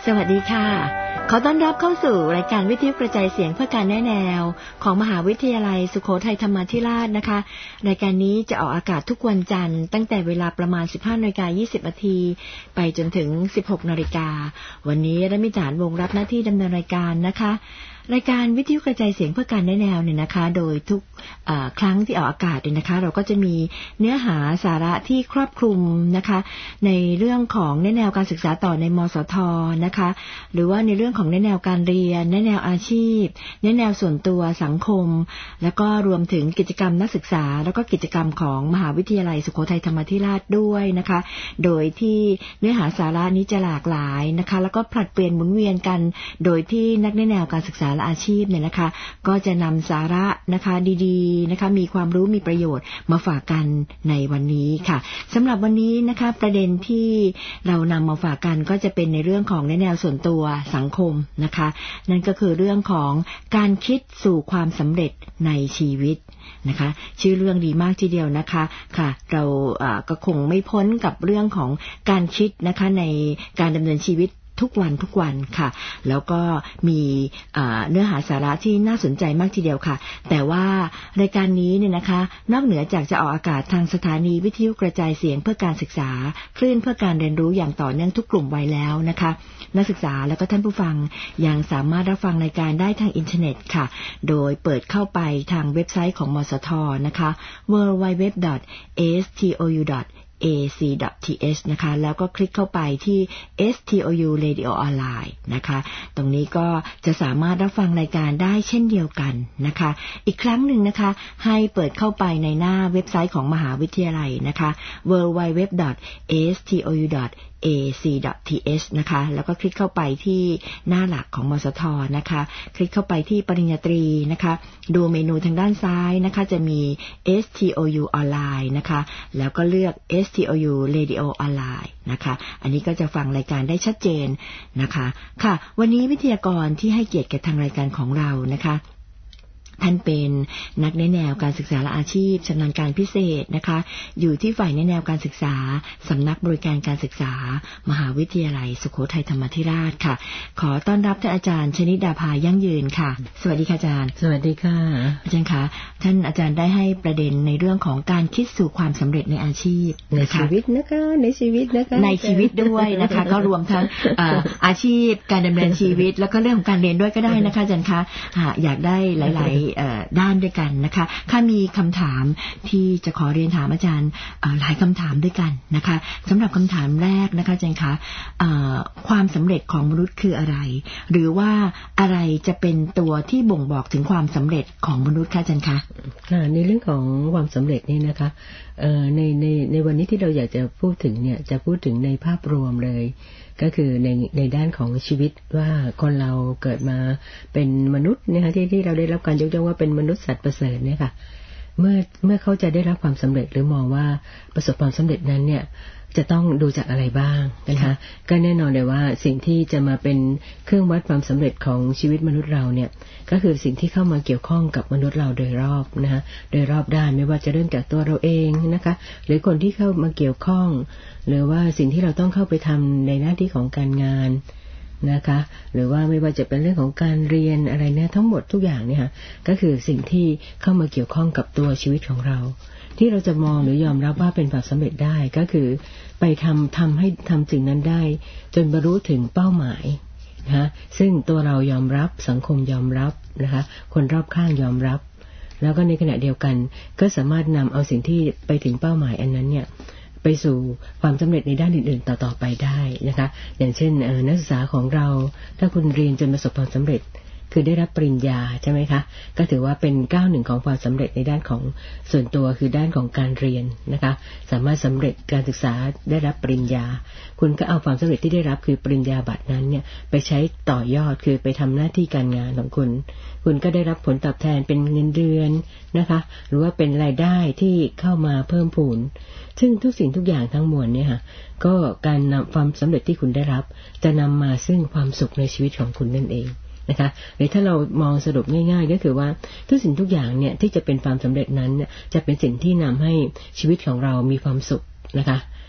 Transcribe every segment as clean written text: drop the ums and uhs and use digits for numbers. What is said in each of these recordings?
วัสดีค่ะขอต้อนรับเข้าสู่รายการวิทยุกระจายเสียงเพื่อการแนะแนวของมหาวิทยาลัยสุโขทัยธรรมาธิราชนะคะรายการนี้จะออกอากาศทุกวันจันทร์ตั้งแต่เวลาประมาณ 15:20 น.ไปจนถึง 16:00 น.วันนี้รัฐมิจารวงรับหน้าที่ดำเนินรายการนะคะรายการวิทยุกระจายเสียงเพื่อการแนะแนวเนี่ยนะคะโดยทุกครั้งที่ออกอากาศเนี่ยนะคะเราก็จะมีเนื้อหาสาระที่ครอบคลุมนะคะในเรื่องของแนวการศึกษาต่อในมสท.นะคะหรือว่าในเรื่องของแนวการเรียนแนวอาชีพแนวส่วนตัวสังคมแล้วก็รวมถึงกิจกรรมนักศึกษาแล้วก็กิจกรรมของมหาวิทยาลัยสุโขทัยธรรมาธิราชด้วยนะคะโดยที่เนื้อหาสาระนี้จะหลากหลายนะคะแล้วก็ผลัดเปลี่ยนหมุนเวียนกันโดยที่นักแนวการศึกษาและอาชีพเนี่ยนะคะก็จะนำสาระนะคะดีๆนะคะมีความรู้มีประโยชน์มาฝากกันในวันนี้ค่ะสำหรับวันนี้นะคะประเด็นที่เรานำมาฝากกันก็จะเป็นในเรื่องของแนวส่วนตัวสังคมนะคะนั่นก็คือเรื่องของการคิดสู่ความสำเร็จในชีวิตนะคะชื่อเรื่องดีมากทีเดียวนะคะค่ะเราก็คงไม่พ้นกับเรื่องของการคิดนะคะในการดำเนินชีวิตทุกวันค่ะแล้วก็มีเนื้อหาสาระที่น่าสนใจมากทีเดียวค่ะแต่ว่ารายการนี้เนี่ยนะคะนอกเหนือจากจะออกอากาศทางสถานีวิทยุกระจายเสียงเพื่อการศึกษาคลื่นเพื่อการเรียนรู้อย่างต่อเนื่องทุกกลุ่มวัยแล้วนะคะนักศึกษาและก็ท่านผู้ฟังยังสามารถรับฟังรายการได้ทางอินเทอร์เน็ตค่ะโดยเปิดเข้าไปทางเว็บไซต์ของมสท.นะคะ www.astou.ac.th นะคะแล้วก็คลิกเข้าไปที่ STOU Radio Online นะคะตรงนี้ก็จะสามารถรับฟังรายการได้เช่นเดียวกันนะคะอีกครั้งหนึ่งนะคะให้เปิดเข้าไปในหน้าเว็บไซต์ของมหาวิทยาลัยนะคะ www.astou.ac.th นะคะแล้วก็คลิกเข้าไปที่หน้าหลักของมสท.นะคะคลิกเข้าไปที่ปริญญาตรีนะคะดูเมนูทางด้านซ้ายนะคะจะมี STOU Online นะคะแล้วก็เลือก STOU Radio Online นะคะอันนี้ก็จะฟังรายการได้ชัดเจนนะคะค่ะวันนี้วิทยากรที่ให้เกียรติกับทางรายการของเรานะคะท่านเป็นนักแนวการศึกษาและอาชีพชำนาญการพิเศษนะคะอยู่ที่ฝ่ายแนวการศึกษาสำนักบริการการศึกษามหาวิทยาลัยสุโขทัยธรรมาธิราชค่ะขอต้อนรับท่านอาจารย์ชนิดาภายั่งยืนค่ะสวัสดีค่ะอาจารย์สวัสดีค่ะอาจารย์คะท่านอาจารย์ได้ให้ประเด็นในเรื่องของการคิดสู่ความสำเร็จในอาชีพในชีวิตนะคะในชีวิตนะคะในชีวิตด้วยนะคะก็รวมทั้งอาชีพการดำเนินชีวิตแล้วก็เรื่องของการเรียนด้วยก็ได้นะคะอาจารย์คะอยากได้หลายด้านด้วยกันนะคะถ้ามีคำถามที่จะขอเรียนถามอาจารย์หลายคำถามด้วยกันนะคะสำหรับคำถามแรกนะคะอาจารย์คะความสำเร็จของมนุษย์คืออะไรหรือว่าอะไรจะเป็นตัวที่บ่งบอกถึงความสำเร็จของมนุษย์คะอาจารย์คะค่ะในเรื่องของความสำเร็จนี่นะคะในวันนี้ที่เราอยากจะพูดถึงเนี่ยจะพูดถึงในภาพรวมเลยก็คือในด้านของชีวิตว่าคนเราเกิดมาเป็นมนุษย์นะคะที่เราได้รับการยกย่องว่าเป็นมนุษย์สัตว์ประเสริฐเนี่ยค่ะเมื่อเขาจะได้รับความสำเร็จหรือมองว่าประสบความสำเร็จนั้นเนี่ยจะต้องดูจากอะไรบ้างนะคะก็แน่นอนเลยว่าสิ่งที่จะมาเป็นเครื่องวัดความสำเร็จของชีวิตมนุษย์เราเนี่ยก็คือสิ่งที่เข้ามาเกี่ยวข้องกับมนุษย์เราโดยรอบนะคะโดยรอบด้านไม่ว่าจะเริ่มจากตัวเราเองนะคะหรือคนที่เข้ามาเกี่ยวข้องหรือว่าสิ่งที่เราต้องเข้าไปทำในหน้าที่ของการงานนะคะหรือว่าไม่ว่าจะเป็นเรื่องของการเรียนอะไรเนี่ยทั้งหมดทุกอย่างเนี่ยค่ะก็คือสิ่งที่เข้ามาเกี่ยวข้องกับตัวชีวิตของเราที่เราจะมองหรือยอมรับว่าเป็นความสำเร็จได้ก็คือไปทำให้ทำสิ่งนั้นได้จนบรรลุถึงเป้าหมายนะคะซึ่งตัวเรายอมรับสังคมยอมรับนะคะคนรอบข้างยอมรับแล้วก็ในขณะเดียวกันก็สามารถนำเอาสิ่งที่ไปถึงเป้าหมายอันนั้นเนี่ยไปสู่ความสำเร็จในด้านอื่นๆต่อไปได้นะคะอย่างเช่นนักศึกษาของเราถ้าคุณเรียนจนประสบความสำเร็จคือได้รับปริญญาใช่ไหมคะก็ถือว่าเป็นก้าวหนึ่งของความสำเร็จในด้านของส่วนตัวคือด้านของการเรียนนะคะสามารถสำเร็จการศึกษาได้รับปริญญาคุณก็เอาความสำเร็จที่ได้รับคือปริญญาบัตรนั้นเนี่ยไปใช้ต่อยอดคือไปทำหน้าที่การงานของคุณก็ได้รับผลตอบแทนเป็นเงินเดือนนะคะหรือว่าเป็นรายได้ที่เข้ามาเพิ่มพูนซึ่งทุกสิ่งทุกอย่างทั้งมวลเนี่ยค่ะก็การนำความสำเร็จที่คุณได้รับจะนำมาซึ่งความสุขในชีวิตของคุณนั่นเองนะคะหรือถ้าเรามองสรุปง่ายๆก็คือว่าทุกสิ่งทุกอย่างเนี่ยที่จะเป็นความสำเร็จนั้นจะเป็นสิ่งที่นำให้ชีวิตของเรามีความสุขนะคะ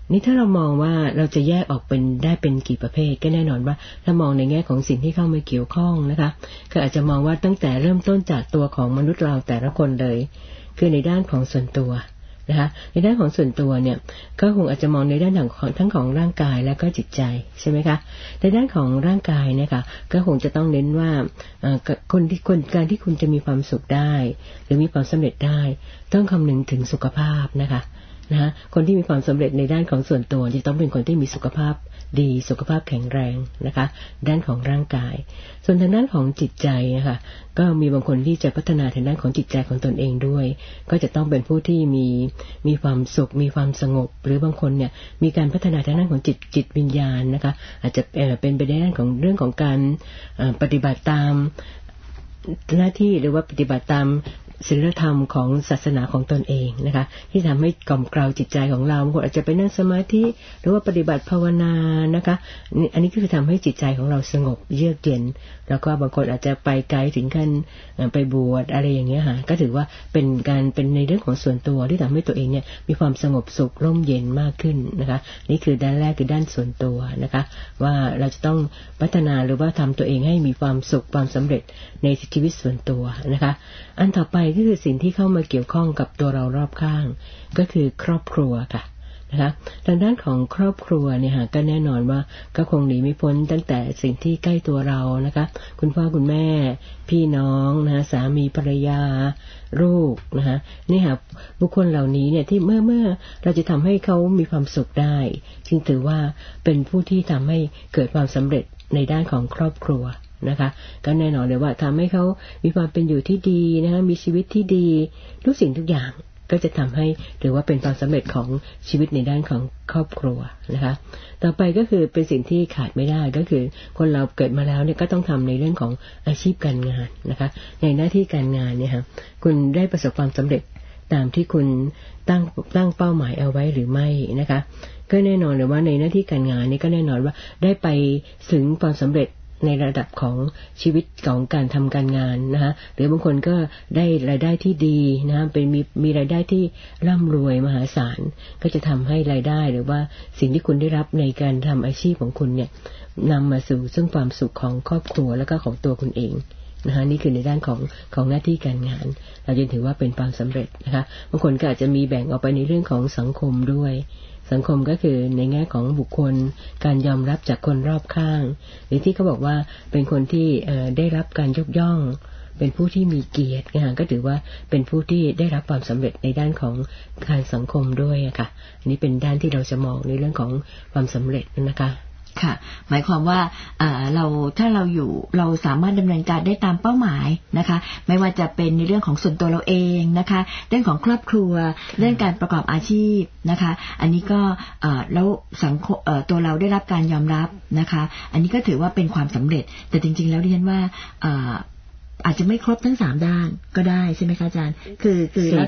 นี่ถ้าเรามองว่าเราจะแยกออกเป็นได้เป็นกี่ประเภทก็แน่นอนว่าถ้ามองในแง่ของสิ่งที่เข้ามาเกี่ยวข้องนะคะก็อาจจะมองว่าตั้งแต่เริ่มต้นจากตัวของมนุษย์เราแต่ละคนเลยคือในด้านของส่วนตัวนะคะในด้านของส่วนตัวเนี่ยก็คงอาจจะมองในด้านของทั้งของร่างกายและก็จิตใจใช่ไหมคะในด้านของร่างกายเนี่ยค่ะก็คงจะต้องเน้นว่าการที่คุณจะมีความสุขได้หรือมีความสำเร็จได้ต้องคำนึงถึงสุขภาพนะคะคนที่มีความสำเร็จในด้านของส่วนตัวจะต้องเป็นคนที่มีสุขภาพดีสุขภาพแข็งแรงนะคะด้านของร่างกายส่วนทางด้านของจิตใจนะคะก็มีบางคนที่จะพัฒนาทางด้านของจิตใจของตนเองด้วยก็จะต้องเป็นผู้ที่มีความสุขมีความสงบหรือบางคนเนี่ยมีการพัฒนาทางด้านของจิตวิญญาณนะคะอาจจะเป็นไปในด้านของเรื่องของการปฏิบัติตามหน้าที่หรือว่าปฏิบัติตามศีลธรรมของศาสนาของตนเองนะคะที่ทำให้กล่อมเกลาจิตใจของเราบางคนอาจจะไปนั่งสมาธิหรือว่าปฏิบัติภาวนานะคะอันนี้ก็คือทำให้จิตใจของเราสงบเยือกเย็นแล้วก็บางคนอาจจะไปไกลถึงขั้นไปบวชอะไรอย่างเงี้ยค่ะก็ถือว่าเป็นในเรื่องของส่วนตัวที่ทำให้ตัวเองเนี่ยมีความสงบสุขร่มเย็นมากขึ้นนะคะนี่คือด้านแรกคือด้านส่วนตัวนะคะว่าเราจะต้องพัฒนาหรือว่าทำตัวเองให้มีความสุขความสำเร็จในชีวิตส่วนตัวนะคะอันต่อไปก็คือสิ่งที่เข้ามาเกี่ยวข้องกับตัวเรารอบข้างก็คือครอบครัวค่ะนะคะทางด้านของครอบครัวเนี่ยค่ะก็แน่นอนว่าก็คงหนีไม่พ้นตั้งแต่สิ่งที่ใกล้ตัวเรานะคะคุณพ่อคุณแม่พี่น้องนะสามีภรรยาลูกนะคะนี่ค่ะบุคคลเหล่านี้เนี่ยที่เมื่อเราจะทำให้เขามีความสุขได้จึงถือว่าเป็นผู้ที่ทำให้เกิดความสำเร็จในด้านของครอบครัวนะคะก็แน่นอนเลยว่าทำให้เขามีความเป็นอยู่ที่ดีนะคะมีชีวิตที่ดีทุกสิ่งทุกอย่างก็จะทำให้ถือว่าเป็นความสำเร็จของชีวิตในด้านของครอบครัวนะคะต่อไปก็คือเป็นสิ่งที่ขาดไม่ได้ก็คือคนเราเกิดมาแล้วเนี่ยก็ต้องทำในเรื่องของอาชีพการงานนะคะในหน้าที่การงานเนี่ยค่ะคุณได้ประสบความสำเร็จตามที่คุณตั้งเป้าหมายเอาไว้หรือไม่นะคะก็แน่นอนเลยว่าในหน้าที่การงานนี่ก็แน่นอนว่าได้ไปถึงความสำเร็จในระดับของชีวิตของการทำการงานนะคะหรือบางคนก็ได้รายได้ที่ดีนะเป็นมีรายได้ที่ร่ำรวยมหาศาลก็จะทำให้รายได้หรือว่าสิ่งที่คุณได้รับในการทำอาชีพของคุณเนี่ยนำมาสู่ซึ่งความสุขของครอบครัวและก็ของตัวคุณเองนะคะนี่คือในด้านของหน้าที่การงานเราจะถือว่าเป็นความสำเร็จนะคะบางคนก็อาจจะมีแบ่งออกไปในเรื่องของสังคมด้วยสังคมก็คือในแง่ของบุคคลการยอมรับจากคนรอบข้างหรือที่เขาบอกว่าเป็นคนที่ได้รับการยกย่องเป็นผู้ที่มีเกียรตินะคะก็ถือว่าเป็นผู้ที่ได้รับความสำเร็จในด้านของการสังคมด้วยค่ะอันนี้เป็นด้านที่เราจะมองในเรื่องของความสำเร็จนะคะค่ะหมายความว่าถ้าเราสามารถดำเนินการได้ตามเป้าหมายนะคะไม่ว่าจะเป็นในเรื่องของส่วนตัวเราเองนะคะเรื่องของครอบครัวเรื่องการประกอบอาชีพนะคะอันนี้ก็แล้วสังคมตัวเราได้รับการยอมรับนะคะอันนี้ก็ถือว่าเป็นความสำเร็จแต่จริงๆแล้วดิฉันว่าอาจจะไม่ครบทั้ง3ด้านก็ได้ใช่ไหมคะอาจารย์คือ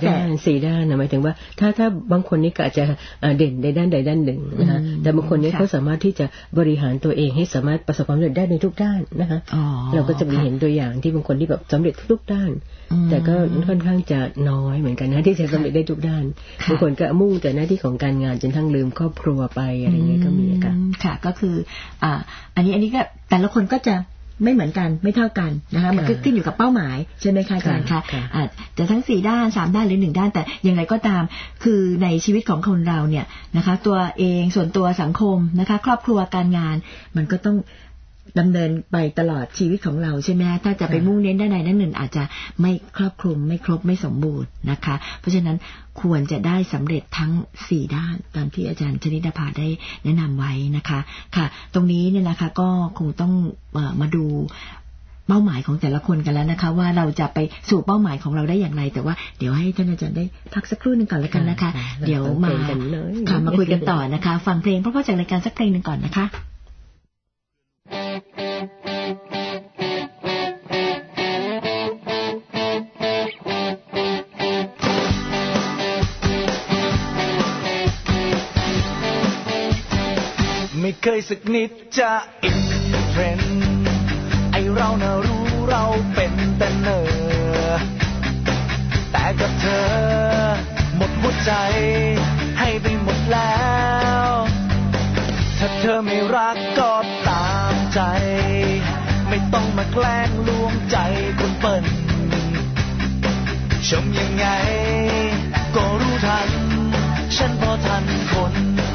4 ด้านนะหมายถึงว่าถ้าบางคนนี่ก็อาจจะเด่นในด้านใดด้านหนึ่งนะคะแต่บางคนนี่เขาสามารถที่จะบริหารตัวเองให้สามารถประสบความสำเร็จได้ในทุกด้านนะคะเราก็จะมีเห็นตัวอย่างที่บางคนที่แบบสำเร็จทุกด้านแต่ก็ค่อนข้างจะน้อยเหมือนกันนะที่จะสำเร็จได้ทุกด้านบางคนก็มุ่งแต่หน้าที่ของการงานจนทั้งลืมครอบครัวไปอะไรเงี้ยก็มีค่ะก็คืออันนี้ก็แต่ละคนก็จะไม่เหมือนกันไม่เท่ากันนะคะมันก็ขึ้นอยู่กับเป้าหมายใช่ไหมคะอาจารย์คะจะทั้ง4ด้าน3ด้านหรือ1ด้านแต่อย่างไรก็ตามคือในชีวิตของคนเราเนี่ยนะคะตัวเองส่วนตัวสังคมนะคะครอบครัวการงานมันก็ต้องดำเนินไปตลอดชีวิตของเราใช่ไหมถ้าจะไปมุ่งเน้นด้านใดด้านหนึ่งอาจจะไม่ครอบคลุมไม่ครบไม่สมบูรณ์นะคะเพราะฉะนั้นควรจะได้สำเร็จทั้ง4ด้านตามที่อาจารย์ชนิดาภาได้แนะนำไว้นะคะค่ะตรงนี้เนี่ยนะคะก็คงต้องมาดูเป้าหมายของแต่ละคนกันแล้วนะคะว่าเราจะไปสู่เป้าหมายของเราได้อย่างไรแต่ว่าเดี๋ยวให้ท่านอาจารย์ได้พักสักครู่นึงก่อนแล้วกันนะคะเดี๋ยวมาคุยกันต่อนะคะฟังเพลงเพราะๆจากรายการสักเพลงนึงก่อนนะคะไม่เคยสักนิดจะอินเทรนด์ไอเราน่ะรู้เราเป็นแต่เนอแต่กับเธอหมดหัวใจให้ไปหมดแล้วเธอไม่รักก็ตามใจไม่ต้องมาแกล้งลวงใจคนเปิ้นชมยังไงก็รู้ทันฉันพอทันคน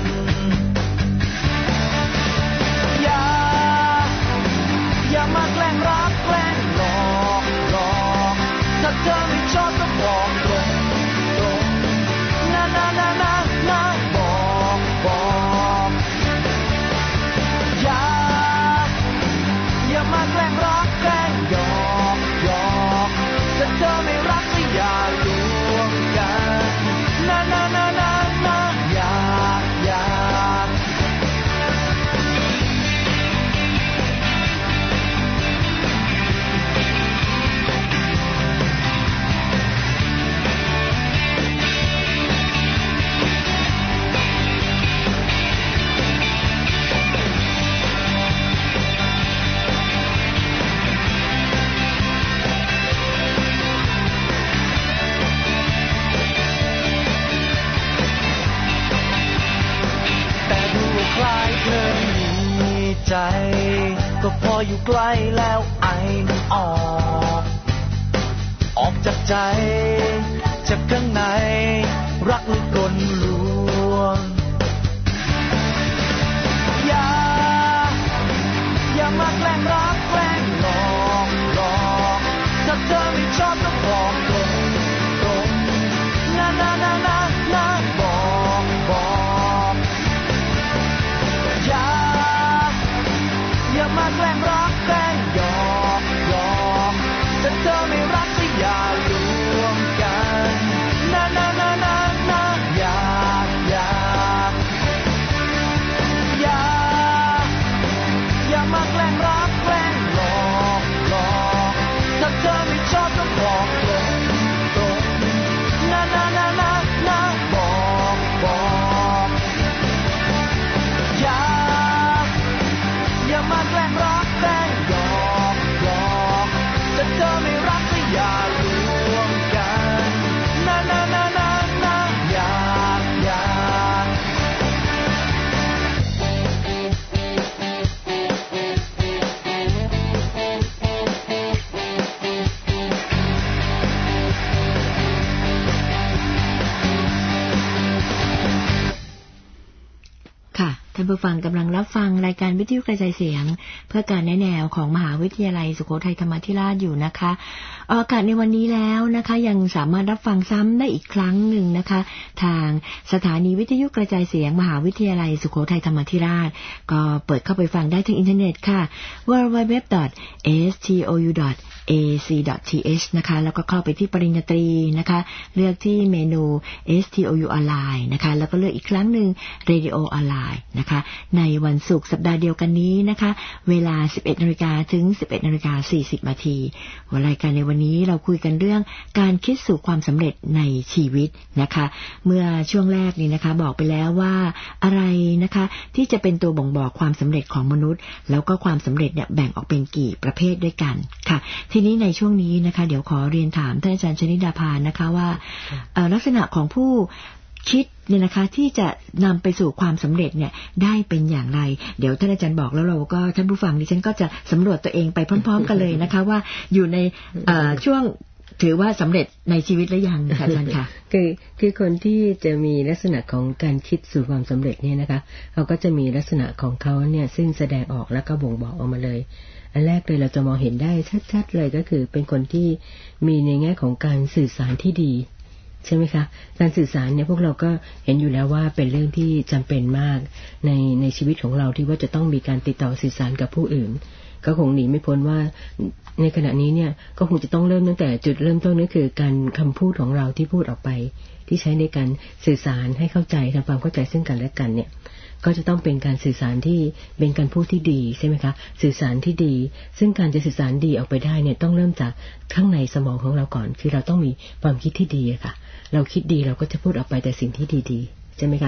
อย่ามาแกล้งรักแกล้งหลอกถ้าเธอไม่ชอบก็บอกตรงนะบอกอย่ามาแกล้งรักแกล้งหยอกถ้าเธอไม่รักก็อย่าลวงกันนะอย่าคล้ายเธอมีใจก็พออยู่ใกล้แล้วไอมันออกจากใจจากข้างในรักหรือกลลวงอย่ามาแกล้งรักแกล้งหลอกถ้าเธอไม่ชอบก็บอกตรงนะบอกอย่ามาแกล้งรักแกล้งหยอกถ้าเธอไม่รักก็อย่าลวงกันนะอย่ามาแกล้งรักแกล้งหลอกถ้าเธอไม่ชอบก็บอกตรงนะบอกอย่ามาแกล้งรักแกล้งหยอกถ้าเธอไม่รักก็อย่าลวงกันนะอย่าท่านผู้ฟังกำลังรับฟังรายการวิทยุกระจายเสียงเพื่อการแนะแนวของมหาวิทยาลัยสุโขทัยธรรมาธิราชอยู่นะคะออกอากาศในวันนี้แล้วนะคะยังสามารถรับฟังซ้ำได้อีกครั้งหนึ่งนะคะทางสถานีวิทยุกระจายเสียงมหาวิทยาลัยสุโขทัยธรรมาธิราชก็เปิดเข้าไปฟังได้ทางอินเทอร์เน็ตค่ะ www.stu.ac.th นะคะแล้วก็เข้าไปที่ปริญญาตรีนะคะเลือกที่เมนู STOU ออนไลน์นะคะแล้วก็เลือกอีกครั้งหนึ่ง Radio ออนไลน์นะคะในวันศุกร์สัปดาห์เดียวกันนี้นะคะเวลา 11:00 นถึง 11:40 นรายการในวันนี้เราคุยกันเรื่องการคิดสู่ความสำเร็จในชีวิตนะคะเมื่อช่วงแรกนี้นะคะบอกไปแล้วว่าอะไรนะคะที่จะเป็นตัวบ่งบอกความสำเร็จของมนุษย์แล้วก็ความสำเร็จเนี่ยแบ่งออกเป็นกี่ประเภทด้วยกันค่ะทีนี้ในช่วงนี้นะคะเดี๋ยวขอเรียนถามท่านอาจารย์ชนิดาภานะคะว่าลักษณะของผู้คิดเนี่ยนะคะที่จะนำไปสู่ความสำเร็จเนี่ยได้เป็นอย่างไรเดี๋ยวท่านอาจารย์บอกแล้วเราก็ท่านผู้ฟังดิฉันก็จะสำรวจตัวเองไปพร้อมๆกันเลยนะคะว่าอยู่ในช่วงถือว่าสำเร็จในชีวิตหรือยังค่ะอาจารย์ค่ะคือคนที่จะมีลักษณะของการคิดสู่ความสำเร็จเนี่ยนะคะเขาก็จะมีลักษณะของเขาเนี่ยซึ่งแสดงออกแล้วก็บ่งบอกออกมาเลยอันแรกเลยเราจะมองเห็นได้ชัดๆเลยก็คือเป็นคนที่มีในแง่ของการสื่อสารที่ดีใช่ไหมคะการสื่อสารเนี่ยพวกเราก็เห็นอยู่แล้วว่าเป็นเรื่องที่จำเป็นมากในชีวิตของเราที่ว่าจะต้องมีการติดต่อสื่อสารกับผู้อื่นก็คงหนีไม่พ้นว่าในขณะนี้เนี่ยก็คงจะต้องเริ่มตั้งแต่จุดเริ่มต้นนั่นคือการคำพูดของเราที่พูดออกไปที่ใช้ในการสื่อสารให้เข้าใจทำความเข้าใจซึ่งกันและกันเนี่ยก็จะต้องเป็นการสื่อสารที่เป็นการพูดที่ดีใช่ไหมคะสื่อสารที่ดีซึ่งการจะสื่อสารดีออกไปได้เนี่ยต้องเริ่มจากข้างในสมองของเราก่อนคือเราต้องมีความคิดที่ดีค่ะเราคิดดีเราก็จะพูดออกไปแต่สิ่งที่ดีๆใช่ไหมคะ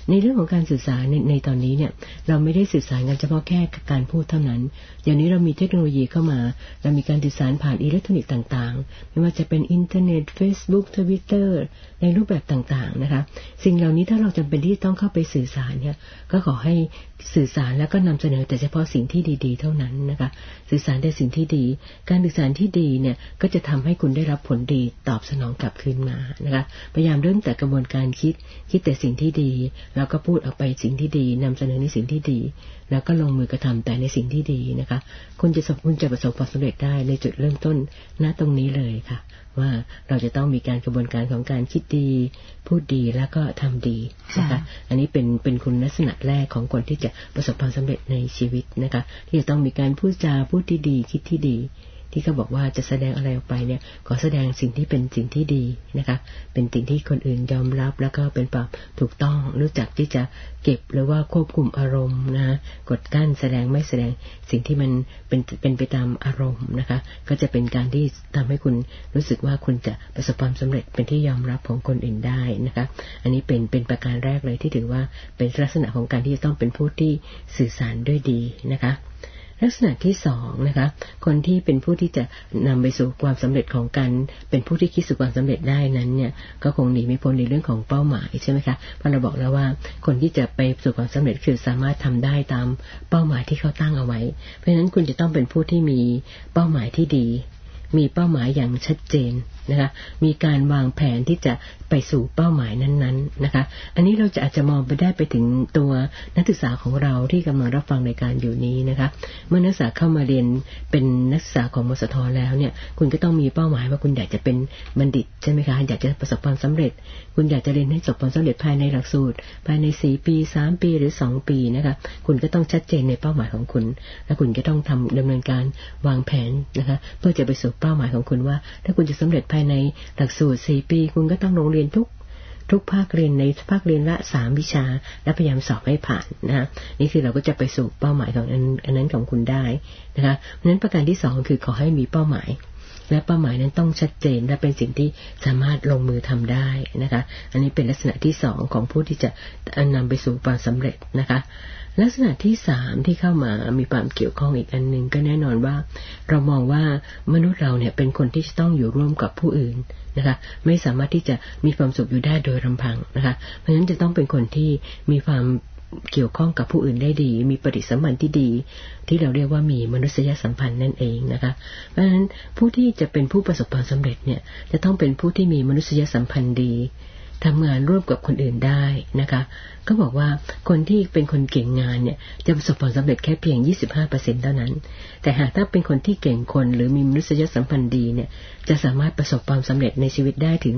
ในเรื่องของการสื่อสารในตอนนี้เนี่ยเราไม่ได้สื่อสารกันเฉพาะแค่การพูดเท่านั้นอย่างนี้เรามีเทคโนโลยีเข้ามาเรามีการสื่อสารผ่านอิเล็กทรอนิกส์ต่างๆไม่ว่าจะเป็นอินเทอร์เน็ต Facebook Twitter ในรูปแบบต่างๆนะคะสิ่งเหล่านี้ถ้าเราจำเป็นที่ต้องเข้าไปสื่อสารเนี่ยก็ขอให้สื่อสารแล้วก็นำเสนอแต่เฉพาะสิ่งที่ดีๆเท่านั้นนะคะสื่อสารแต่สิ่งที่ดีการสื่อสารที่ดีเนี่ยก็จะทำให้คุณได้รับผลดีตอบสนองกลับคืนมานะคะพยายามเริ่มแต่กระบวนการคิดแต่สิ่งที่ดีแล้วก็พูดออกไปสิ่งที่ดีนำเสนอในสิ่งที่ดีแล้วก็ลงมือกระทำแต่ในสิ่งที่ดีนะคะคุณจะประสบความสำเร็จได้ในจุดเริ่มต้นณตรงนี้เลยค่ะว่าเราจะต้องมีการกระบวนการของการคิดดีพูดดีแล้วก็ทำดีนะคะอันนี้เป็นคุณลักษณะแรกของคนที่จะประสบความสำเร็จในชีวิตนะคะที่จะต้องมีการพูดจาพูดที่ดีคิดที่ดีที่เขาบอกว่าจะแสดงอะไรออกไปเนี่ยขอแสดงสิ่งที่เป็นสิ่งที่ดีนะคะเป็นสิ่งที่คนอื่นยอมรับแล้วก็เป็นความถูกต้องรู้จักที่จะเก็บหรือว่าควบคุมอารมณ์นะกดกั้นแสดงไม่แสดงสิ่งที่มันเป็นไปตามอารมณ์นะคะก็จะเป็นการที่ทำให้คุณรู้สึกว่าคุณจะประสบความสำเร็จเป็นที่ยอมรับของคนอื่นได้นะคะอันนี้เป็นประการแรกเลยที่ถือว่าเป็นลักษณะของการที่จะต้องเป็นผู้ที่สื่อสารด้วยดีนะคะลักษณะที่สองนะคะคนที่เป็นผู้ที่จะนำไปสู่ความสำเร็จของการเป็นผู้ที่คิดสู่ความสำเร็จได้นั้นเนี่ยก็คงหนีไม่พ้นในเรื่องของเป้าหมายใช่ไหมคะเพราะเราบอกแล้วว่าคนที่จะไปสู่ความสำเร็จคือสามารถทำได้ตามเป้าหมายที่เขาตั้งเอาไว้เพราะฉะนั้นคุณจะต้องเป็นผู้ที่มีเป้าหมายที่ดีมีเป้าหมายอย่างชัดเจนนะคะมีการวางแผนที่จะไปสู่เป้าหมายนั้นๆนะคะอันนี้เราจะอาจจะมองไปได้ไปถึงตัวนักศึกษาของเราที่กำลังรับฟังในการอยู่นี้นะคะเมื่อนักศึกษาเข้ามาเรียนเป็นนักศึกษาของมสท.แล้วเนี่ยคุณก็ต้องมีเป้าหมายว่าคุณอยากจะเป็นบัณฑิตใช่ไหมคะอยากจะประสบความสำเร็จคุณอยากจะเรียนให้จบความสำเร็จภายในหลักสูตรภายใน4 ปี3 ปีหรือ2 ปีนะคะคุณก็ต้องชัดเจนในเป้าหมายของคุณและคุณก็ต้องดำเนินการวางแผนนะคะเพื่อจะไปสู่เป้าหมายของคุณว่าถ้าคุณจะสำเร็จภายในหลักสูตร4 ปีคุณก็ต้องลงเรียนทุกภาคเรียนในภาคเรียนละ3 วิชาและพยายามสอบให้ผ่านนะนี่คือเราก็จะไปสู่เป้าหมายของอันนั้นของคุณได้นะคะเพราะฉะนั้นประการที่2คือขอให้มีเป้าหมายและเป้าหมายนั้นต้องชัดเจนและเป็นสิ่งที่สามารถลงมือทำได้นะคะอันนี้เป็นลักษณะที่2ของผู้ที่จะนำไปสู่ความสำเร็จนะคะลักษณะที่3ที่เข้ามามีความเกี่ยวข้องอีกอันนึงก็แน่นอนว่าเรามองว่ามนุษย์เราเนี่ยเป็นคนที่ต้องอยู่ร่วมกับผู้อื่นนะคะไม่สามารถที่จะมีความสุขอยู่ได้โดยลำพังนะคะเพราะฉะนั้นจะต้องเป็นคนที่มีความเกี่ยวข้องกับผู้อื่นได้ดีมีปฏิสัมพันธ์ที่ดีที่เราเรียกว่ามีมนุษยสัมพันธ์นั่นเองนะคะเพราะฉะนั้นผู้ที่จะเป็นผู้ประสบความสำเร็จเนี่ยจะต้องเป็นผู้ที่มีมนุษยสัมพันธ์ดีทำงานร่วมกับคนอื่นได้นะคะก็บอกว่าคนที่เป็นคนเก่งงานเนี่ยจะประสบความสำเร็จแค่เพียง 25% เท่านั้นแต่หากถ้าเป็นคนที่เก่งคนหรือมีมนุษยสัมพันธ์ดีเนี่ยจะสามารถประสบความสำเร็จในชีวิตได้ถึง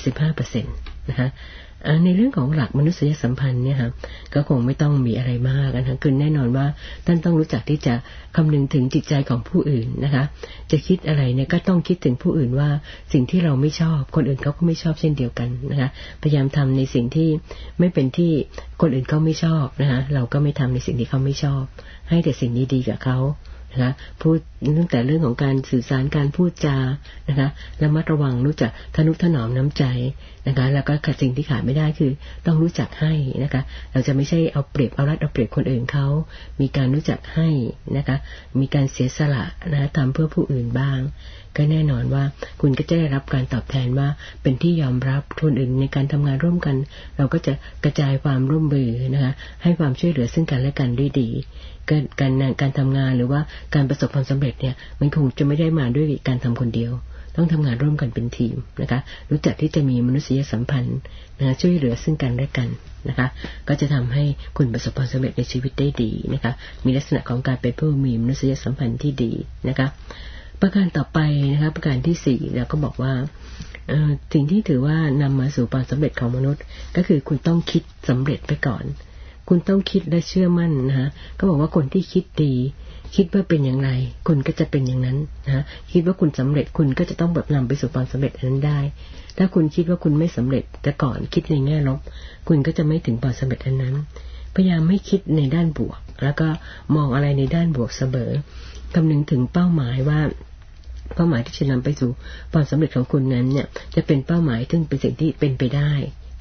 75% นะคะในเรื่องของหลักมนุษยสัมพันธ์เนี่ยค่ะก็คงไม่ต้องมีอะไรมากนะคะคือแน่นอนว่าท่านต้องรู้จักที่จะคำนึงถึงจิตใจของผู้อื่นนะคะจะคิดอะไรเนี่ยก็ต้องคิดถึงผู้อื่นว่าสิ่งที่เราไม่ชอบคนอื่นเขาก็ไม่ชอบเช่นเดียวกันนะคะพยายามทำในสิ่งที่ไม่เป็นที่คนอื่นเขาไม่ชอบนะคะเราก็ไม่ทำในสิ่งที่เขาไม่ชอบให้แต่สิ่งดีๆกับเขานะคะพูดตั้งแต่เรื่องของการสื่อสารการพูดจานะคะระมัดระวังรู้จักทนุถนอมน้ำใจนะคะแล้วก็สิ่งที่ขาดไม่ได้คือต้องรู้จักให้นะคะเราจะไม่ใช่เอาเปรียบเอารัดเอาเปรียบคนอื่นเขามีการรู้จักให้นะคะมีการเสียสละนะทำเพื่อผู้อื่นบ้างก็แน่นอนว่าคุณก็จะได้รับการตอบแทนว่าเป็นที่ยอมรับคนอื่นในการทำงานร่วมกันเราก็จะกระจายความร่วมมือนะคะให้ความช่วยเหลือซึ่งกันและกันด้วยดีการทำงานหรือว่าการประสบความสำเร็จเนี่ยมันคงจะไม่ได้มาด้วยการทำคนเดียวต้องทำงานร่วมกันเป็นทีมนะคะรู้จักที่จะมีมนุษยสัมพันธ์นะช่วยเหลือซึ่งกันและกันนะคะก็จะทำให้คุณประสบความสำเร็จในชีวิตได้ดีนะคะมีลักษณะของการเป็นผู้มีมนุษยสัมพันธ์ที่ดีนะคะประการต่อไปนะคะประการที่4เราก็บอกว่าสิ่งที่ถือว่านำมาสู่ความสำเร็จของมนุษย์ก็คือคุณต้องคิดสำเร็จไปก่อนคุณต้องคิดและเชื่อมั่นนะก็บอกว่าคนที่คิดดีคิดว่าเป็นอย่างไรคุณก็จะเป็นอย่างนั้นนะคิดว่าคุณสำเร็จคุณก็จะต้องแบบนำไปสู่ความสำเร็จนั้นได้ถ้าคุณคิดว่าคุณไม่สำเร็จแต่ก่อนคิดในแง่ลบคุณก็จะไม่ถึงความสำเร็จอันนั้นพยายามไม่คิดในด้านบวกแล้วก็มองอะไรในด้านบวกเสมอคำนึงถึงเป้าหมายว่าเป้าหมายที่จะนำไปสู่ความสำเร็จของคุณนั้นเนี่ยจะเป็นเป้าหมายซึ่งเป็นสิ่งที่เป็นไปได้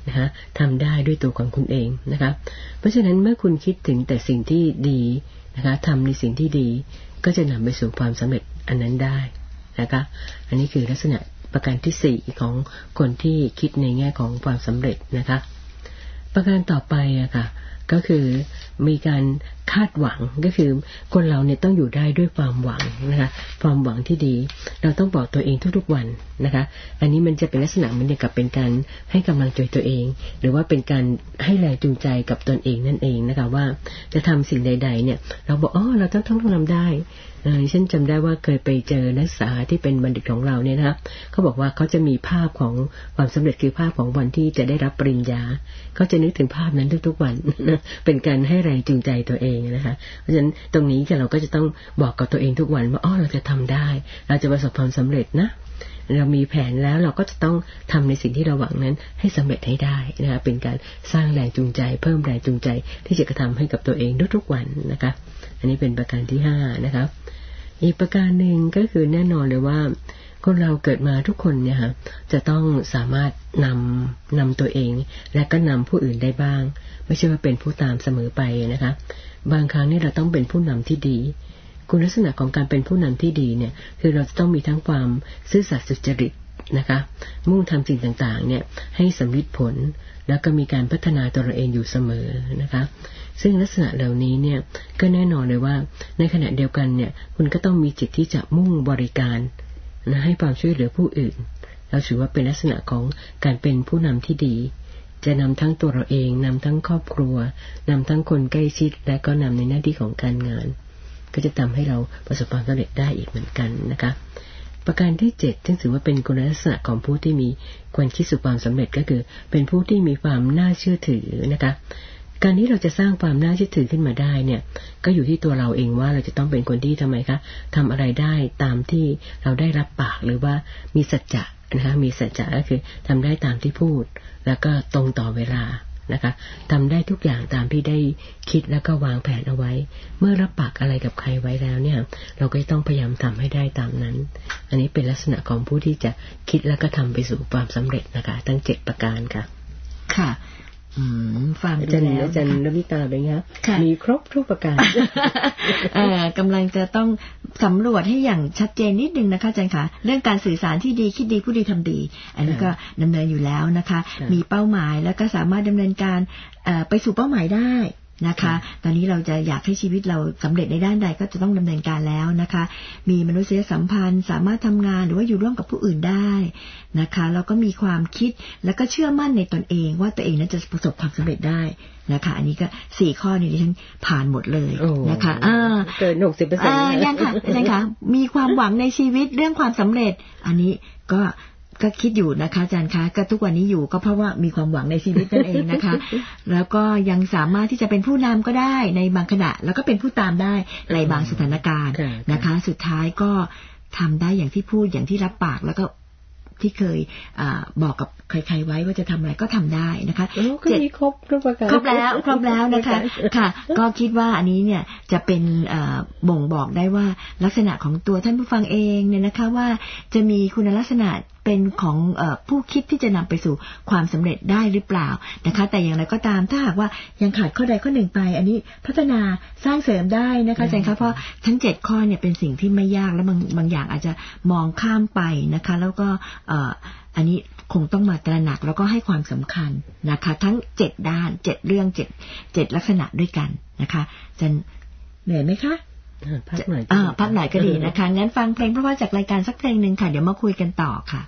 นะคะทำได้ด้วยตัวของคุณเองนะคะเพราะฉะนั้นเมื่อคุณคิดถึงแต่สิ่งที่ดีนะคะทำในสิ่งที่ดีก็จะนำไปสู่ความสำเร็จอันนั้นได้นะคะอันนี้คือลักษณะประการที่4ของคนที่คิดในแง่ของความสำเร็จนะคะประการต่อไปอะค่ะก็คือมีการคาดหวังก็คือคนเราเนี่ยต้องอยู่ได้ด้วยความหวังนะคะความหวังที่ดีเราต้องบอกตัวเองทุกๆวันนะคะอันนี้มันจะเป็นลักษณะเหมือนกับเป็นการให้กำลังใจตัวเองหรือว่าเป็นการให้แรงจูงใจกับตนเองนั่นเองนะคะว่าจะทำสิ่งใดๆเนี่ยเราบอกเราต้องทำได้ฉันจำได้ว่าเคยไปเจอนักศึกษาที่เป็นบัณฑิตของเราเนี่ยนะครับเขาบอกว่าเขาจะมีภาพของความสำเร็จคือภาพของวันที่จะได้รับปริญญาเขาจะนึกถึงภาพนั้นทุกๆวันเป็นการให้แรงจูงใจตัวเองนะคะเพราะฉะนั้นตรงนี้เราก็จะต้องบอกกับตัวเองทุกวันว่าเราจะทำได้เราจะประสบความสำเร็จนะเรามีแผนแล้วเราก็จะต้องทำในสิ่งที่เราหวังนั้นให้สำเร็จให้ได้นะคะเป็นการสร้างแรงจูงใจเพิ่มแรงจูงใจที่จะกระทำให้กับตัวเองทุกๆวันนะคะอันนี้เป็นประการที่5นะคะอีกประการหนึ่งก็คือแน่นอนเลยว่าคนเราเกิดมาทุกคนเนี่ยค่ะจะต้องสามารถนำตัวเองและก็นำผู้อื่นได้บ้างไม่ใช่ว่าเป็นผู้ตามเสมอไปนะคะบางครั้งนี่เราต้องเป็นผู้นำที่ดีคุณลักษณะของการเป็นผู้นำที่ดีเนี่ยคือเราจะต้องมีทั้งความซื่อสัตย์สุจริตนะคะมุ่งทำสิ่งต่างๆเนี่ยให้สำลิดผลแล้วก็มีการพัฒนาตัวเราเองอยู่เสมอนะคะซึ่งลักษณะเหล่านี้เนี่ยก็แน่นอนเลยว่าในขณะเดียวกันเนี่ยคุณก็ต้องมีจิตที่จะมุ่งบริการนะให้ความช่วยเหลือผู้อื่นเราถือว่าเป็นลักษณะของการเป็นผู้นำที่ดีจะนำทั้งตัวเราเองนำทั้งครอบครัวนำทั้งคนใกล้ชิดและก็นำในหน้าที่ของการงานก็จะทำให้เราประสบความสำเร็จได้อีกเหมือนกันนะคะประการที่7ซึ่งถือว่าเป็นคุณลักษณะของผู้ที่มีความคิดสู่ความสำเร็จก็คือเป็นผู้ที่มีความน่าเชื่อถือนะคะการที่เราจะสร้างความน่าเชื่อถือขึ้นมาได้เนี่ยก็อยู่ที่ตัวเราเองว่าเราจะต้องเป็นคนที่ทำไมคะทำอะไรได้ตามที่เราได้รับปากหรือว่ามีสัจจะนะคะมีสัจจะก็คือทำได้ตามที่พูดแล้วก็ตรงต่อเวลานะคะทำได้ทุกอย่างตามที่ได้คิดแล้วก็วางแผนเอาไว้เมื่อรับปากอะไรกับใครไว้แล้วเนี่ยเราก็ต้องพยายามทำให้ได้ตามนั้นอันนี้เป็นลักษณะของผู้ที่จะคิดแล้วก็ทำไปสู่ความสำเร็จนะคะทั้ง7ประการค่ะค่ะฟังดูแล้วอาจารย์รมิตาเป็นไงมีครบทุกประการกำลังจะต้องสำรวจให้อย่างชัดเจนนิดนึงนะคะอาจารย์ค่ะเรื่องการสื่อสารที่ดีคิดดีพูดดีทำดีอันนี้ก็ดำเนินอยู่แล้วนะคะมีเป้าหมายแล้วก็สามารถดำเนินการไปสู่เป้าหมายได้นะคะตอนนี้เราจะอยากให้ชีวิตเราสำเร็จในด้านใดก็จะต้องดำเนินการแล้วนะคะมีมนุษยสัมพันธ์สามารถทำงานหรือว่าอยู่ร่วมกับผู้อื่นได้นะคะแล้วก็มีความคิดแล้วก็เชื่อมั่นในตนเองว่าตัวเองนั้นจะประสบความสำเร็จได้นะคะอันนี้ก็4ข้อนี้ดิฉันผ่านหมดเลยนะคะเกิน 60% ยังค่ะอาจารย์คะมีความหวังในชีวิตเรื่องความสำเร็จอันนี้ก็คิดอยู่นะคะอาจารย์คะก็ทุกวันนี้อยู่ก็เพราะว่ามีความหวังในชีวิตนั่นเองนะคะแล้วก็ยังสามารถที่จะเป็นผู้นำก็ได้ในบางขณะแล้วก็เป็นผู้ตามได้ในบางสถานการณ์นะคะสุดท้ายก็ทำได้อย่างที่พูดอย่างที่รับปากแล้วก็ที่เคยบอกกับใครๆไว้ว่าจะทำอะไรก็ทำได้นะคะก็มีครบทุกประการครบแล้วนะคะค่ะก็คิดว่าอันนี้เนี่ยจะเป็นบ่งบอกได้ว่าลักษณะของตัวท่านผู้ฟังเองเนี่ยนะคะว่าจะมีคุณลักษณะเป็นของผู้คิดที่จะนำไปสู่ความสำเร็จได้หรือเปล่านะคะแต่อย่างไรก็ตามถ้าหากว่ายังขาดข้อใดข้อหนึ่งไปอันนี้พัฒนาสร้างเสริมได้นะคะอาจารย์คะเพราะทั้ง7ข้อเนี่ยเป็นสิ่งที่ไม่ยากและบางอย่างอาจจะมองข้ามไปนะคะแล้วก็อันนี้คงต้องมาตระหนักแล้วก็ให้ความสำคัญนะคะทั้ง7ด้าน7เรื่อง7ลักษณะด้วยกันนะคะจะเหนื่อยไหมคะพักหน่อยก็ดีนะคะงั้นฟังเพลงเพราะว่าจากรายการสักเพลงนึงค่ะเดี๋ยวมาคุยกันต่อค่ะ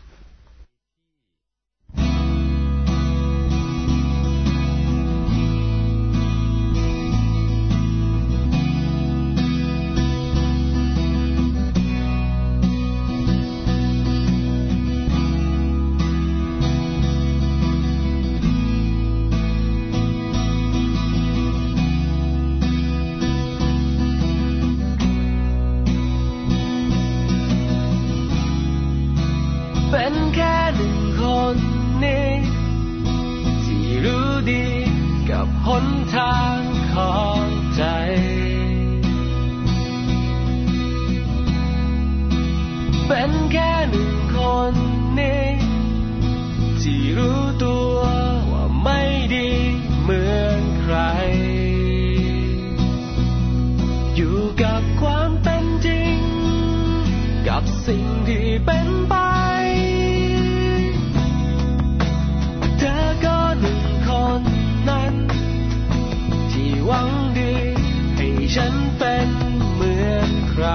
เป็นแค่1 คนนี้ที่รู้ดีกับหนทางของใจเป็นแค่1 คนนี้ที่รู้ตัวว่าหวังดีให้ฉันเป็นเหมือนใคร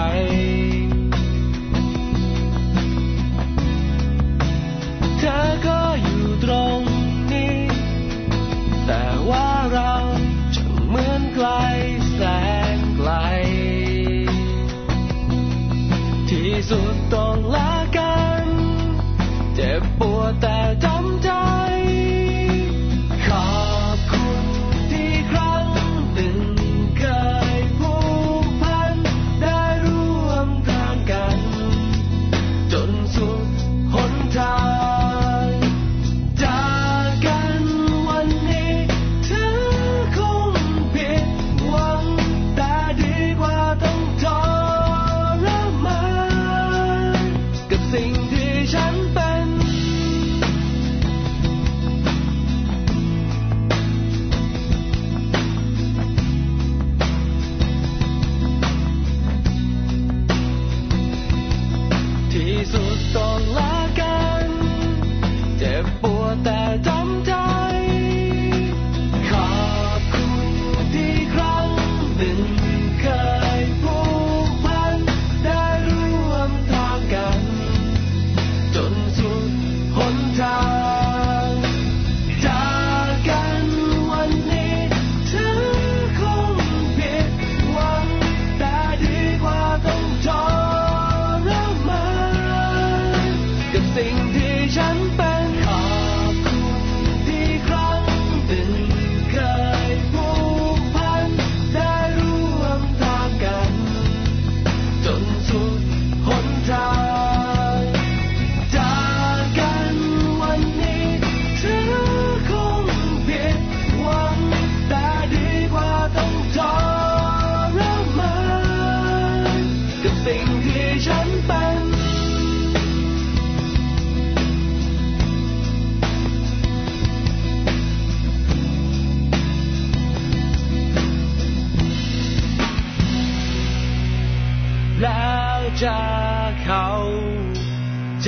เธอก็อยู่ตรงนี้แต่ว่าเราจะเหมือนไกลแสนไกลที่สุดต้องลากันเจ็บปวดแต่จำใจขอบคุณที่ครั้งหนึ่งเคยผูกพันได้ร่วมทางกันจนสุดหนทางจากกันวันนี้เธอคงผิดหวังแต่ดีกว่าต้องทรมานกับสิ่งที่ฉันเป็นที่สุดต้องลากันเจ็บปวดแต่จำใจขอบคุณที่ครั้งหนึ่งเคยผูกพันได้ร่วมทางกันจนสุดหนทางจากกันวันนี้เธอคงผิดหวังแต่ดีกว่าต้องทรมานกับสิ่งที่ฉันเป็นขอบคุณที่ครั้งหนึ่งเคยผูกพันได้ร่วมทางกันจนสุดหนทางจากกันวันนี้เธอคงผิดหวังแต่ดีกว่าต้องทรมานกับสิ่งที่ฉันเป็นแล้วจะเข้าใจ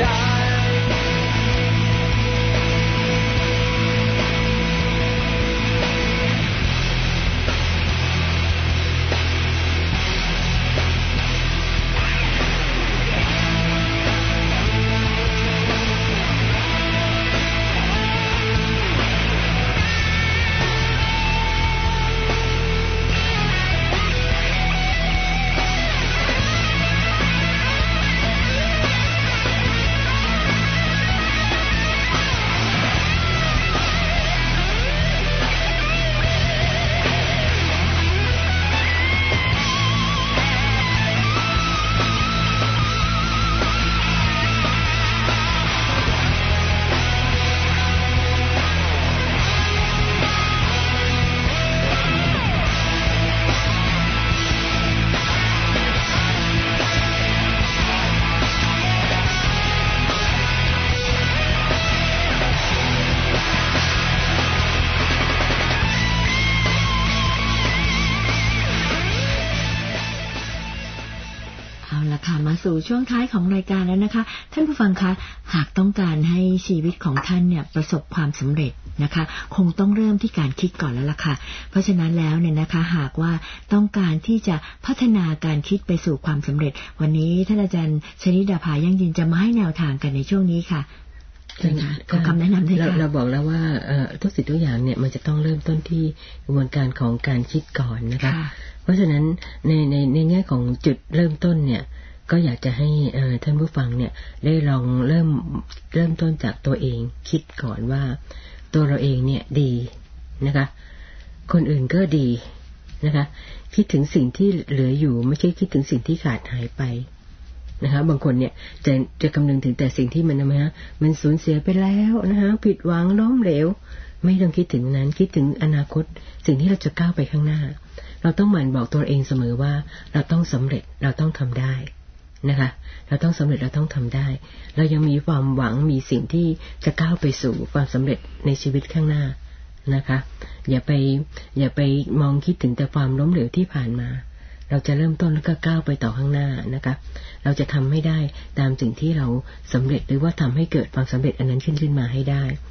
มาสู่ช่วงท้ายของรายการแล้วนะคะท่านผู้ฟังคะหากต้องการให้ชีวิตของท่านเนี่ยประสบความสำเร็จนะคะคงต้องเริ่มที่การคิดก่อนแล้วล่ะค่ะเพราะฉะนั้นแล้วเนี่ยนะคะหากว่าต้องการที่จะพัฒนาการคิดไปสู่ความสำเร็จวันนี้ท่านอาจารย์ชนิดาภายั่งยืนจะมาให้แนวทางกันในช่วงนี้ค่ะขอคำแนะนำด้วยค่ะเราบอกแล้วว่าทุกสิ่งทุกอย่างเนี่ยมันจะต้องเริ่มต้นที่กระบวนการของการคิดก่อนนะคะเพราะฉะนั้นในแง่ของจุดเริ่มต้นเนี่ยก็อยากจะให้ท่านผู้ฟังเนี่ยได้ลองเริ่มต้นจากตัวเองคิดก่อนว่าตัวเราเองเนี่ยดีนะคะคนอื่นก็ดีนะคะคิดถึงสิ่งที่เหลืออยู่ไม่ใช่คิดถึงสิ่งที่ขาดหายไปนะคะบางคนเนี่ยจะคำนึงถึงแต่สิ่งที่มันมันสูญเสียไปแล้วนะคะผิดหวังล้มเหลวไม่ต้องคิดถึงนั้นคิดถึงอนาคตสิ่งที่เราจะก้าวไปข้างหน้าเราต้องหมั่นบอกตัวเองเสมอว่าเราต้องสำเร็จเราต้องทำได้นะคะเราต้องสำเร็จเราต้องทำได้เรายังมีความหวังมีสิ่งที่จะก้าวไปสู่ความสำเร็จในชีวิตข้างหน้านะคะอย่าไปมองคิดถึงแต่ความล้มเหลวที่ผ่านมาเราจะเริ่มต้นแล้วก็ก้าวไปต่อข้างหน้านะคะเราจะทำให้ได้ตามสิ่งที่เราสำเร็จหรือว่าทำให้เกิดความสำเร็จอันนั้นขึ้นมาให้ได้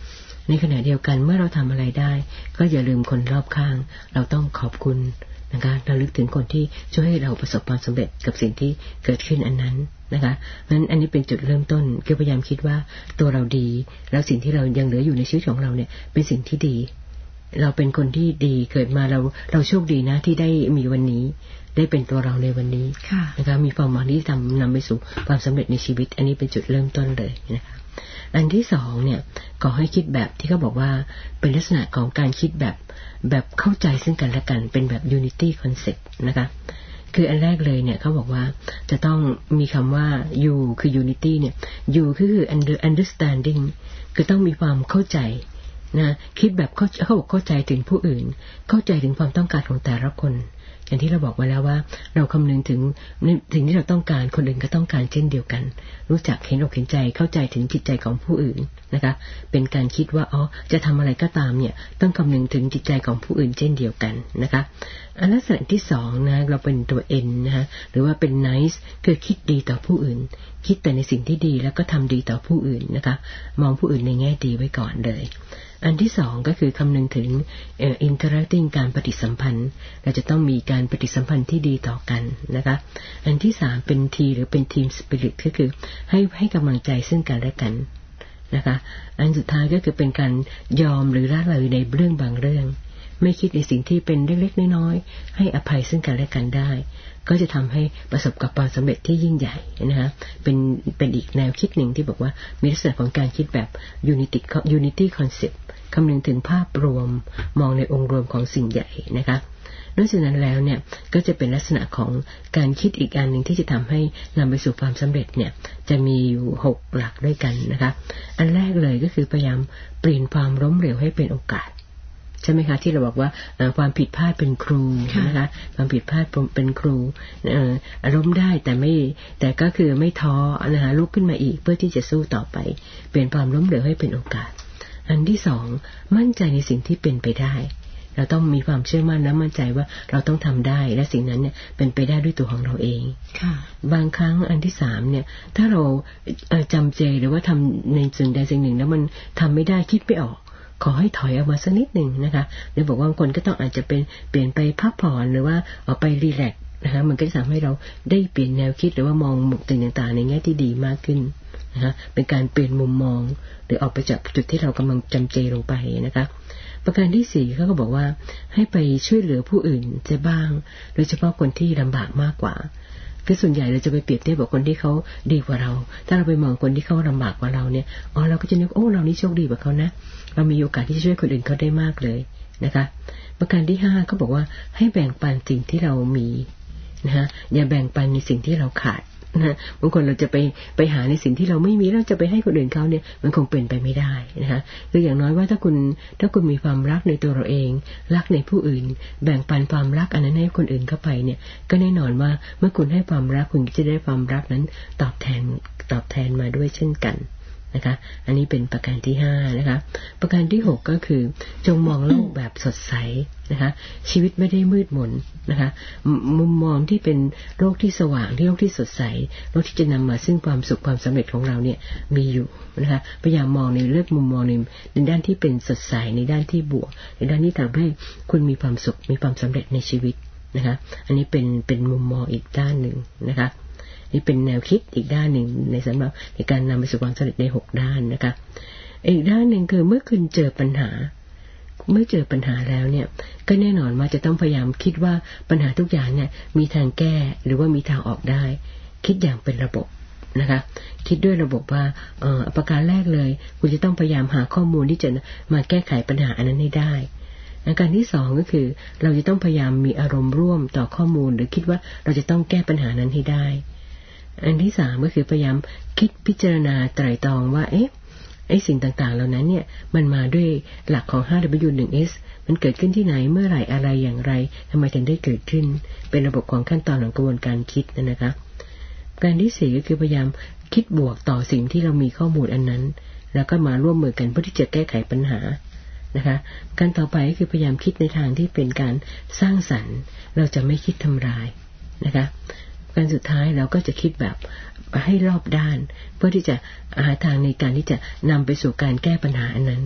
ในขณะเดียวกันเมื่อเราทำอะไรได้ก็อย่าลืมคนรอบข้างเราต้องขอบคุณนะคะระลึกถึงคนที่ช่วยให้เราประสบความสำเร็จกับสิ่งที่เกิดขึ้นอันนั้นนะคะนั้นอันนี้เป็นจุดเริ่มต้นคือพยายามคิดว่าตัวเราดีแล้วสิ่งที่เรายังเหลืออยู่ในชีวิตของเราเนี่ยเป็นสิ่งที่ดีเราเป็นคนที่ดีเกิดมาเราโชคดีนะที่ได้มีวันนี้ได้เป็นตัวเราในวันนี้นะคะมีความหวังที่นำไปสู่ความสำเร็จในชีวิตอันนี้เป็นจุดเริ่มต้นเลยนะคะอันที่สองเนี่ยก็ให้คิดแบบที่เขาบอกว่าเป็นลักษณะของการคิดแบบเข้าใจซึ่งกันและกันเป็นแบบ unity concept นะคะคืออันแรกเลยเนี่ยเขาบอกว่าจะต้องมีคำว่า you คือ unity เนี่ย you คือ understanding คือต้องมีความเข้าใจนะคิดแบบเขาบอกเข้าใจถึงผู้อื่นเข้าใจถึงความต้องการของแต่ละคนอย่างที่เราบอกไว้แล้วว่าเราคำนึงถึงสิ่งที่เราต้องการคนอื่นก็ต้องการเช่นเดียวกันรู้จักเห็นอกเห็นใจเข้าใจถึงจิตใจของผู้อื่นนะคะเป็นการคิดว่าจะทำอะไรก็ตามเนี่ยต้องคำนึงถึงจิตใจของผู้อื่นเช่นเดียวกันนะคะอันลักษณะที่สองนะเราเป็นตัว N นะคะหรือว่าเป็น nice คือคิดดีต่อผู้อื่นคิดแต่ในสิ่งที่ดีแล้วก็ทำดีต่อผู้อื่นนะคะมองผู้อื่นในแง่ดีไว้ก่อนเลยอันที่สองก็คือคำนึงถึงinteracting การปฏิสัมพันธ์เราจะต้องมีการปฏิสัมพันธ์ที่ดีต่อกันนะคะอันที่สามเป็น T หรือเป็น team spirit ก็คือให้กำลังใจซึ่งกันและกันนะคะอันสุดท้ายก็คือเป็นการยอมหรือละเลยในเรื่องบางเรื่องไม่คิดในสิ่งที่เป็นเล็กๆน้อยๆให้อภัยซึ่งกันและกันได้ก็จะทำให้ประสบกับความสำเร็จที่ยิ่งใหญ่นะคะเป็นอีกแนวคิดหนึ่งที่บอกว่ามีลักษณะของการคิดแบบ unity concept คำนึงถึงภาพรวมมองในองค์รวมของสิ่งใหญ่นะคะนอกจากนั้นแล้วเนี่ยก็จะเป็นลักษณะของการคิดอีกอันหนึ่งที่จะทำให้นำไปสู่ความสำเร็จเนี่ยจะมีอยู่6หลักด้วยกันนะคะอันแรกเลยก็คือพยายามเปลี่ยนความล้มเหลวให้เป็นโอกาสใช่ไหมคะที่เราบอกว่าความผิดพลาดเป็นครูนะคะความผิดพลาดเป็นครูล้มได้แต่ก็คือไม่ท้อนะคะลุกขึ้นมาอีกเพื่อที่จะสู้ต่อไปเปลี่ยนความล้มเหลวให้เป็นโอกาสอันที่สองมั่นใจในสิ่งที่เป็นไปได้เราต้องมีความเชื่อมั่นและมั่นใจว่าเราต้องทำได้และสิ่งนั้นเนี่ยเป็นไปได้ด้วยตัวของเราเองบางครั้งอันที่สามเนี่ยถ้าเราจำเจหรือว่าทำในสิ่งใดสิ่งหนึ่งแล้วมันทำไม่ได้คิดไม่ออกขอให้ถอยออกมาสักนิดหนึ่งนะคะหรือบอกว่าบางคนก็ต้องอาจจะเป็นเปลี่ยนไปพักผ่อนหรือว่าออกไปรีแลกซ์นะคะมันก็จะทำให้เราได้เปลี่ยนแนวคิดหรือว่ามองสิ่งต่างๆในแง่ที่ดีมากขึ้นนะคะเป็นการเปลี่ยนมุมมองหรือออกไปจากจุดที่เรากำลังจำเจลงไปนะคะประการที่สี่เขาก็บอกว่าให้ไปช่วยเหลือผู้อื่นจะบ้างโดยเฉพาะคนที่ลำบากมากกว่าคือส่วนใหญ่เราจะไปเปรียบเทียบกับคนที่เขาดีกว่าเราถ้าเราไปมองคนที่เขาลำบากกว่าเราเนี่ยเราก็จะนึกเรานี่โชคดีกว่าเขานะเรามีโอกาสที่จะช่วยคนอื่นเขาได้มากเลยนะคะประการที่ห้าเขาบอกว่าให้แบ่งปันสิ่งที่เรามีนะอย่าแบ่งปันในสิ่งที่เราขาดนะบางคนเราจะไปหาในสิ่งที่เราไม่มีแล้วจะไปให้คนอื่นเขาเนี่ยมันคงเป็นไปไม่ได้นะคะคืออย่างน้อยว่าถ้าคุณมีความรักในตัวเราเองรักในผู้อื่นแบ่งปันความรักอันนั้นให้คนอื่นเข้าไปเนี่ยก็แน่นอนว่าเมื่อคุณให้ความรักคุณจะได้ความรักนั้นตอบแทนมาด้วยเช่นกันนะคะอันนี้เป็นประการที่5นะคะประการที่6ก็คือจงมองโลกแบบสดใสนะคะชีวิตไม่ได้มืดมนนะคะมุมมองที่เป็นโลกที่สว่างที่โลกที่สดใสโลกที่จะนำมาซึ่งความสุขความสำเร็จของเราเนี่ยมีอยู่นะคะพยายามมองในเรื่องมุมมองในด้านที่เป็นสดใสในด้านที่บวกในด้านที่ทำให้คุณมีความสุขมีความสำเร็จในชีวิตนะคะอันนี้เป็นมุมมองอีกด้านหนึ่งนะคะนี่เป็นแนวคิดอีกด้านหนึ่งในสำหรับในการนำไปสู่ความสำเร็จใน6ด้านนะคะอีกด้านหนึ่งคือเมื่อคุณเจอปัญหาแล้วเนี่ยก็แน่นอนว่าจะต้องพยายามคิดว่าปัญหาทุกอย่างเนี่ยมีทางแก้หรือว่ามีทางออกได้คิดอย่างเป็นระบบนะคะคิดด้วยระบบว่าประการแรกเลยคุณจะต้องพยายามหาข้อมูลที่จะมาแก้ไขปัญหาอันนั้นให้ได้อาการที่2ก็คือเราจะต้องพยายามมีอารมณ์ร่วมต่อข้อมูลหรือคิดว่าเราจะต้องแก้ปัญหานั้นให้ได้อันที่3ก็คือพยายามคิดพิจารณาไตร่ตรองว่าไอ้สิ่งต่างๆเหล่านั้นเนี่ยมันมาด้วยหลักของ 5W1S มันเกิดขึ้นที่ไหนเมื่อไหร่อะไรอย่างไรทำไมถึงได้เกิดขึ้นเป็นระบบของขั้นตอนของกระบวนการคิดนะคะการที่4ก็คือพยายามคิดบวกต่อสิ่งที่เรามีข้อมูลอันนั้นแล้วก็มาร่วมมือกันเพื่อที่จะแก้ไขปัญหานะคะการต่อไปก็คือพยายามคิดในทางที่เป็นการสร้างสรรค์เราจะไม่คิดทำลายนะคะการสุดท้ายเราก็จะคิดแบบให้รอบด้านเพื่อที่จะหาทางในการที่จะนำไปสู่การแก้ปัญหาอันนั้นพ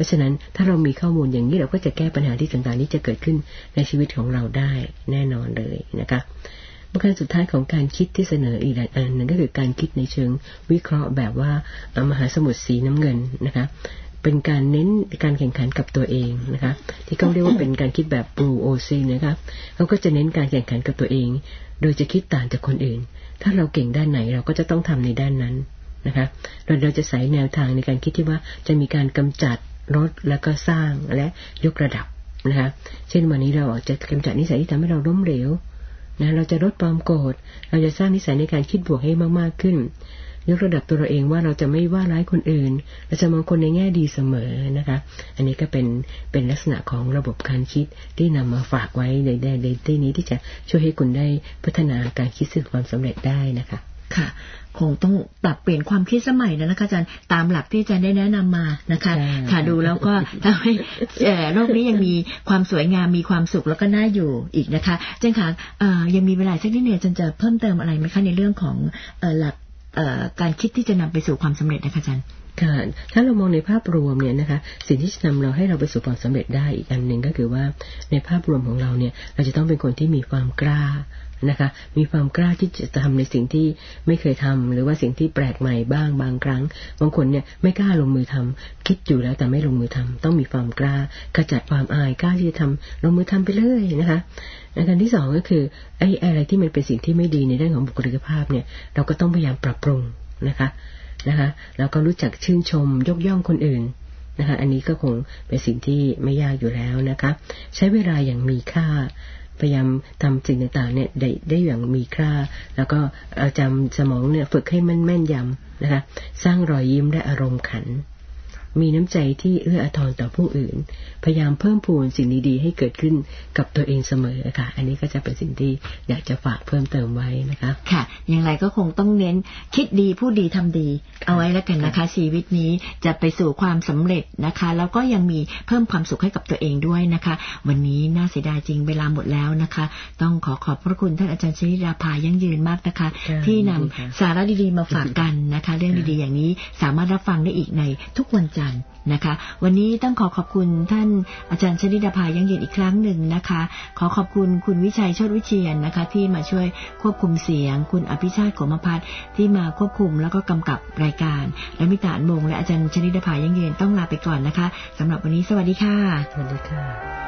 ราะฉะนั้นถ้าเรามีข้อมูลอย่างนี้เราก็จะแก้ปัญหาที่ต่างๆนี้จะเกิดขึ้นในชีวิตของเราได้แน่นอนเลยนะคะประการสุดท้ายของการคิดที่เสนออีกอันหนึ่งก็คือการคิดในเชิงวิเคราะห์แบบว่ามหาสมุทรสีน้ำเงินนะคะเป็นการเน้นการแข่งขันกับตัวเองนะคะที่เขาเรียกว่าเป็นการคิดแบบ Blue Ocean นะคะเขาก็จะเน้นการแข่งขันกับตัวเองโดยจะคิดต่างจากคนอื่นถ้าเราเก่งด้านไหนเราก็จะต้องทำในด้านนั้นนะคะเราจะใส่แนวทางในการคิดที่ว่าจะมีการกำจัดลดแล้วก็สร้างและยกระดับนะคะเช่นวันนี้เราจะกำจัดนิสัยที่ทำให้เราล้มเหลวนะเราจะลดความโกรธเราจะสร้างนิสัยในการคิดบวกให้มากๆขึ้นยกระดับตัวเราเองว่าเราจะไม่ว่าร้ายคนอื่นเราจะมองคนในแง่ดีเสมอนะคะอันนี้ก็เป็นลักษณะของระบบการคิดที่นำมาฝากไว้ในที่นี้ที่จะช่วยให้คุณได้พัฒนาการคิดสู่ความสำเร็จได้นะคะค่ะคงต้องปรับเปลี่ยนความคิดสมัยนะคะอาจารย์ตามหลักที่อาจารย์ได้แนะนำมานะคะค่ะดูแล้วก็ทำให้โลกนี้ยังมีความสวยงามมีความสุขแล้วก็น่าอยู่อีกนะคะอาจารย์คะยังมีเวลาสักนิดหนึ่งอาจารย์จะเพิ่มเติมอะไรไหมคะในเรื่องของหลักการคิดที่จะนำไปสู่ความสำเร็จนะคะอาจารย์ค่ะถ้าเรามองในภาพรวมเนี่ยนะคะสิ่งที่จะนำเราให้เราไปสู่ความสำเร็จได้อีกอันหนึ่งก็คือว่าในภาพรวมของเราเนี่ยเราจะต้องเป็นคนที่มีความกล้านะคะมีความกล้าที่จะทำในสิ่งที่ไม่เคยทำหรือว่าสิ่งที่แปลกใหม่บ้างบางครั้งบางคนเนี่ยไม่กล้าลงมือทำคิดอยู่แล้วแต่ไม่ลงมือทำต้องมีความกล้าขจัดความอายกล้าที่จะทำลงมือทำไปเลยนะคะอันที่สองก็คืออะไรที่มันเป็นสิ่งที่ไม่ดีในเรื่องของบุคลิกภาพเนี่ยเราก็ต้องพยายามปรับปรุงนะคะแล้วก็รู้จักชื่นชมยกย่องคนอื่นนะคะอันนี้ก็คงเป็นสิ่งที่ไม่ยากอยู่แล้วนะคะใช้เวลาอย่างมีค่าพยายามทำสิ่งต่างๆเนี่ยได้อย่างมีค่าแล้วก็จำสมองเนี่ยฝึกให้แม่นยำนะคะสร้างรอยยิ้มและอารมณ์ขันมีน้ำใจที่เอื้ออาทรต่อผู้อื่นพยายามเพิ่มพูนสิ่งดีๆให้เกิดขึ้นกับตัวเองเสมอค่ะอันนี้ก็จะเป็นสิ่งที่อยากจะฝากเพิ่มเติมไว้นะคะค่ะอย่างไรก็คงต้องเน้นคิดดีพูดดีทำดีเอาไว้แล้วกันนะคะชีวิตนี้จะไปสู่ความสำเร็จนะคะแล้วก็ยังมีเพิ่มความสุขให้กับตัวเองด้วยนะคะวันนี้น่าเสียดายจริงเวลาหมดแล้วนะคะต้องขอบพระคุณท่านอาจารย์ชนิดาภายั่งยืนมากนะคะที่นำสาระดีๆมาฝากกันนะคะเรื่องดีๆอย่างนี้สามารถรับฟังได้อีกในทุกวันจันทร์นะคะวันนี้ต้องขอบคุณท่านอาจารย์ชนิดาภายั่งยืนอีกครั้งหนึ่งนะคะขอบคุณคุณวิชัยโชติวิเชียรนะคะที่มาช่วยควบคุมเสียงคุณอภิชาติโขมพัฒน์ที่มาควบคุมแล้วก็กำกับรายการและมิตรอันมงและอาจารย์ชนิดาภายั่งยืนต้องลาไปก่อนนะคะสำหรับวันนี้สวัสดีค่ะสวัสดีค่ะ